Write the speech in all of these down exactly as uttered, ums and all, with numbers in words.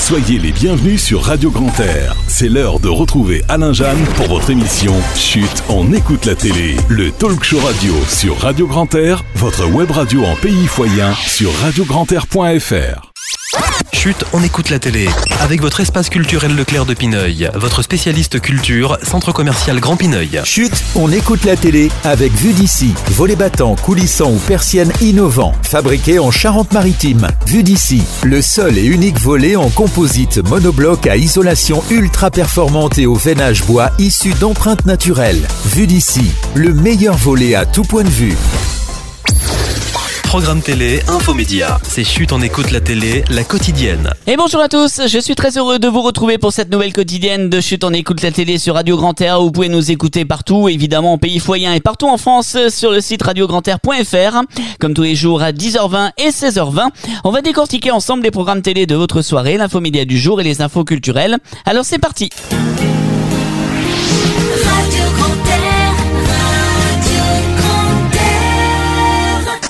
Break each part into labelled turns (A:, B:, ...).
A: Soyez les bienvenus sur Radio Grand Air. C'est l'heure de retrouver Alain Jeanne pour votre émission Chut, on écoute la télé. Le talk show radio sur Radio Grand Air, votre web radio en pays foyen sur radio grand air point f r.
B: Chut, on écoute la télé. Avec votre espace culturel Leclerc de Pineuil, votre spécialiste culture, centre commercial Grand Pineuil.
C: Chut, on écoute la télé avec Vue d'ici. Volets battants, coulissants ou persiennes innovants, fabriqués en Charente-Maritime. Vue d'ici, le seul et unique volet en composite monobloc à isolation ultra performante et au veinage bois issu d'empreintes naturelles. Vue d'ici, le meilleur volet à tout point de vue.
B: Programme télé, infomédia. C'est Chut, on écoute la télé, la quotidienne.
D: Et bonjour à tous, je suis très heureux de vous retrouver pour cette nouvelle quotidienne de Chut, on écoute la télé sur Radio Grand Air. Vous pouvez nous écouter partout, évidemment en pays foyen et partout en France sur le site radio grand air point f r. Comme tous les jours à dix heures vingt et seize heures vingt, on va décortiquer ensemble les programmes télé de votre soirée, l'infomédia du jour et les infos culturelles. Alors c'est parti.
E: Radio Grand Air, Radio Grand Air.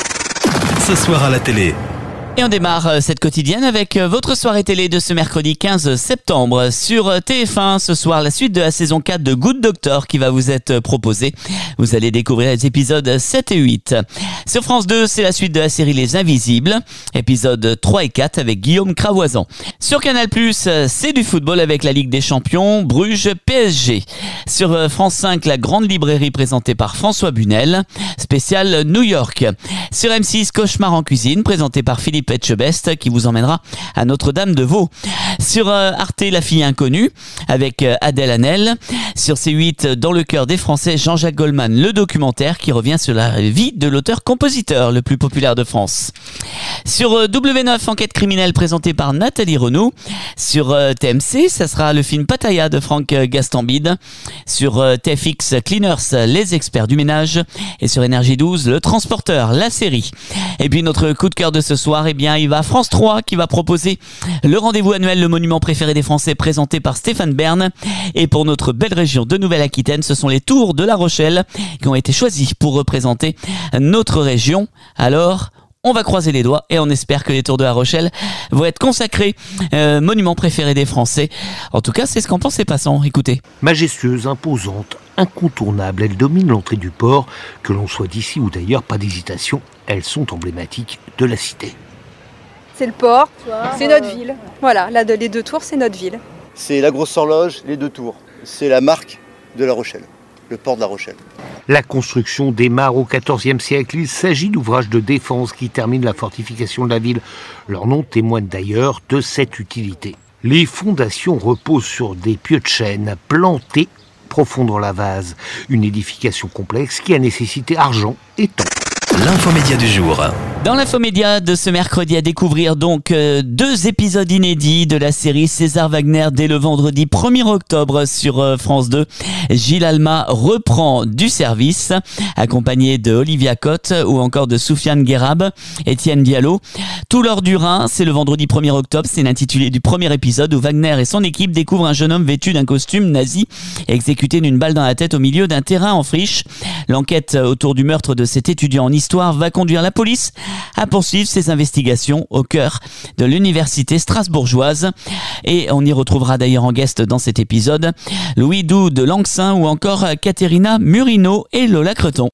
B: Ce soir à la télé.
D: Et on démarre cette quotidienne avec votre soirée télé de ce mercredi quinze septembre. Sur T F un, ce soir, la suite de la saison quatre de Good Doctor qui va vous être proposée. Vous allez découvrir les épisodes sept et huit. Sur France deux, c'est la suite de la série Les Invisibles, épisodes trois et quatre avec Guillaume Cravoisan. Sur Canal plus, c'est du football avec la Ligue des Champions, Bruges P S G. Sur France cinq, la grande librairie présentée par François Bunel, spécial New York. Sur M six, Cauchemar en cuisine, présenté par Philippe Etchebest, qui vous emmènera à Notre-Dame-de-Vaux. Sur euh, Arte, La fille inconnue, avec euh, Adèle Hanel. Sur C huit, Dans le cœur des Français, Jean-Jacques Goldman, le documentaire qui revient sur la vie de l'auteur-compositeur le plus populaire de France. Sur euh, W neuf, Enquête criminelle, présentée par Nathalie Renaud. Sur euh, T M C, ça sera le film Pattaya de Franck Gastambide. Sur euh, T F X, Cleaners, les experts du ménage. Et sur Énergie douze, Le Transporteur, la série. Et puis notre coup de cœur de ce soir, eh bien, il va à France trois qui va proposer le rendez-vous annuel, le monument préféré des Français, présenté par Stéphane Bern. Et pour notre belle région de Nouvelle-Aquitaine, ce sont les Tours de La Rochelle qui ont été choisis pour représenter notre région. Alors, on va croiser les doigts et on espère que les Tours de La Rochelle vont être consacrés euh, monument préféré des Français. En tout cas, c'est ce qu'en pensent les passants. Écoutez.
F: Majestueuse, imposante, incontournable, elle domine l'entrée du port. Que l'on soit d'ici ou d'ailleurs, pas d'hésitation, elles sont emblématiques de la cité.
G: C'est le port, c'est notre ville. Voilà, là, les deux tours, c'est notre ville.
H: C'est la grosse horloge, les deux tours. C'est la marque de La Rochelle, le port de La Rochelle.
F: La construction démarre au quatorzième siècle. Il s'agit d'ouvrages de défense qui terminent la fortification de la ville. Leur nom témoigne d'ailleurs de cette utilité. Les fondations reposent sur des pieux de chêne plantés profonds dans la vase. Une édification complexe qui a nécessité argent et temps.
B: L'infomédia du jour.
D: Dans l'infomédia de ce mercredi, à découvrir donc euh, deux épisodes inédits de la série César Wagner dès le vendredi premier octobre sur euh, France deux. Gilles Alma reprend du service, accompagné de Olivia Cotte ou encore de Soufiane Guérab, Étienne Diallo. Tout l'or du Rhin, c'est le vendredi premier octobre, c'est l'intitulé du premier épisode où Wagner et son équipe découvrent un jeune homme vêtu d'un costume nazi exécuté d'une balle dans la tête au milieu d'un terrain en friche. L'enquête autour du meurtre de cet étudiant en histoire va conduire la police à poursuivre ses investigations au cœur de l'université strasbourgeoise. Et on y retrouvera d'ailleurs en guest dans cet épisode Louis Doux de Langsin ou encore Caterina Murino et Lola Creton.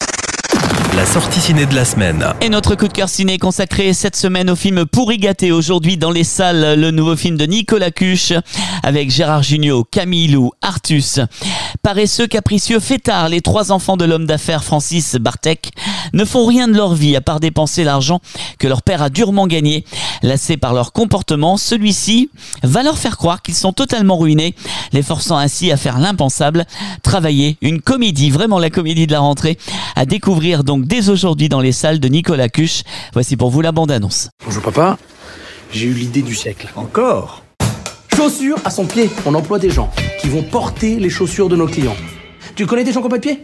B: La sortie ciné de la semaine.
D: Et notre coup de cœur ciné consacré cette semaine au film Pourri gâté. Aujourd'hui dans les salles, le nouveau film de Nicolas Cuche avec Gérard Jugnot, Camille Lou, Artus. Paresseux, capricieux, fêtards, les trois enfants de l'homme d'affaires Francis Bartek ne font rien de leur vie à part dépenser l'argent que leur père a durement gagné. Lassés par leur comportement, celui-ci va leur faire croire qu'ils sont totalement ruinés, les forçant ainsi à faire l'impensable, travailler une comédie, vraiment la comédie de la rentrée, à découvrir donc dès aujourd'hui dans les salles de Nicolas Cuche. Voici pour vous la bande-annonce.
I: Bonjour papa, j'ai eu l'idée du siècle.
J: Encore ?
I: Chaussures à son pied. On emploie des gens qui vont porter les chaussures de nos clients. Tu connais des gens qui n'ont pas de pied ?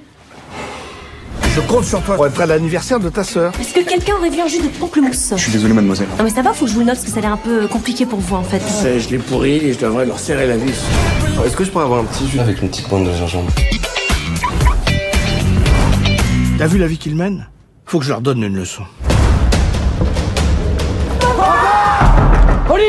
J: Je compte sur toi pour être à l'anniversaire de ta sœur.
K: Est-ce que quelqu'un aurait vu un jus de pamplemousse ?
L: Je suis désolé mademoiselle.
K: Non mais ça va, faut que je vous le note parce que ça a l'air un peu compliqué pour vous en fait.
J: C'est, je l'ai pourri et je devrais leur serrer la vis. Alors, est-ce que je pourrais avoir un petit jus
L: avec une petite pointe de gingembre ?
J: T'as vu la vie qu'ils mènent ? Faut que je leur donne une leçon.
I: Police ! Les enfants !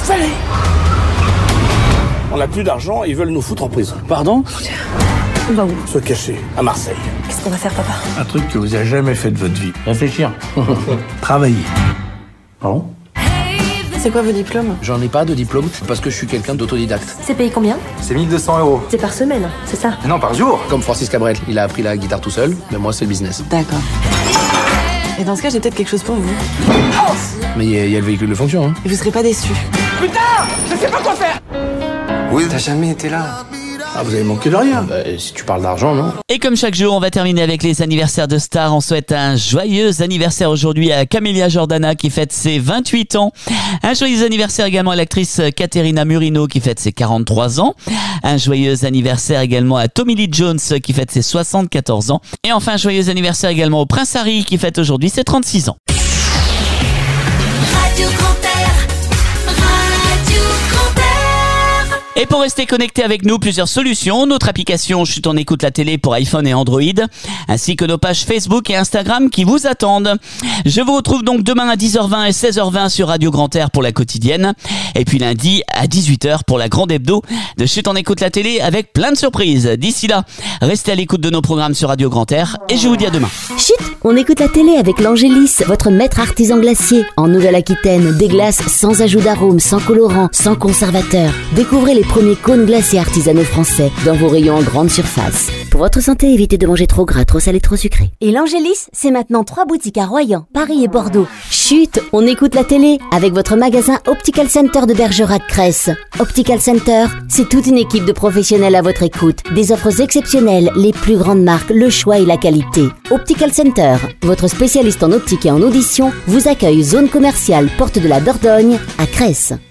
I: Fais-les! On n'a plus d'argent, ils veulent nous foutre en prison.
J: Pardon?
K: On va où?
I: Se cacher, à Marseille.
K: Qu'est-ce qu'on va faire, papa?
I: Un truc que vous n'avez jamais fait de votre vie. Réfléchir. Travailler. Pardon?
K: C'est quoi vos diplômes?
J: J'en ai pas de diplôme parce que je suis quelqu'un d'autodidacte.
K: C'est payé combien?
J: C'est mille deux cents euros.
K: C'est par semaine, c'est ça?
J: Non, par jour. Comme Francis Cabrel, il a appris la guitare tout seul, mais moi c'est le business.
K: D'accord. Et dans ce cas, j'ai peut-être quelque chose pour vous.
J: Mais il y, y a le véhicule de fonction, hein.
K: Et vous serez pas déçus.
I: Putain! Je sais pas quoi faire!
J: Oui, t'as jamais été là.
I: Ah, vous avez manqué de rien.
J: Bah, si tu parles d'argent, non?
D: Et comme chaque jour, on va terminer avec les anniversaires de stars. On souhaite un joyeux anniversaire aujourd'hui à Camélia Jordana qui fête ses vingt-huit ans. Un joyeux anniversaire également à l'actrice Caterina Murino qui fête ses quarante-trois ans. Un joyeux anniversaire également à Tommy Lee Jones qui fête ses soixante-quatorze ans. Et enfin, un joyeux anniversaire également au Prince Harry qui fête aujourd'hui ses trente-six ans.
E: Radio Grand Air, Radio Grand Air.
D: Et pour rester connecté avec nous, plusieurs solutions. Notre application Chut on écoute la télé pour iPhone et Android, ainsi que nos pages Facebook et Instagram qui vous attendent. Je vous retrouve donc demain à dix heures vingt et seize heures vingt sur Radio Grand Air pour la quotidienne. Et puis lundi à dix-huit heures pour la grande hebdo de Chut on écoute la télé avec plein de surprises. D'ici là, restez à l'écoute de nos programmes sur Radio Grand Air et je vous dis à demain.
L: Chut, on écoute la télé avec l'Angélis, votre maître artisan glacier. En Nouvelle-Aquitaine, des glaces sans ajout d'arôme, sans colorant, sans conservateur. Découvrez les premiers cônes glacés artisanaux français dans vos rayons en grande surface. Pour votre santé, évitez de manger trop gras, trop salé, trop sucré.
M: Et l'Angélis, c'est maintenant trois boutiques à Royan, Paris et Bordeaux.
L: Chut, on écoute la télé avec votre magasin Optical Center de Bergerac-Cresse. Optical Center, c'est toute une équipe de professionnels à votre écoute. Des offres exceptionnelles, les plus grandes marques, le choix et la qualité. Optical Center, votre spécialiste en optique et en audition, vous accueille zone commerciale Porte de la Dordogne à Cresse.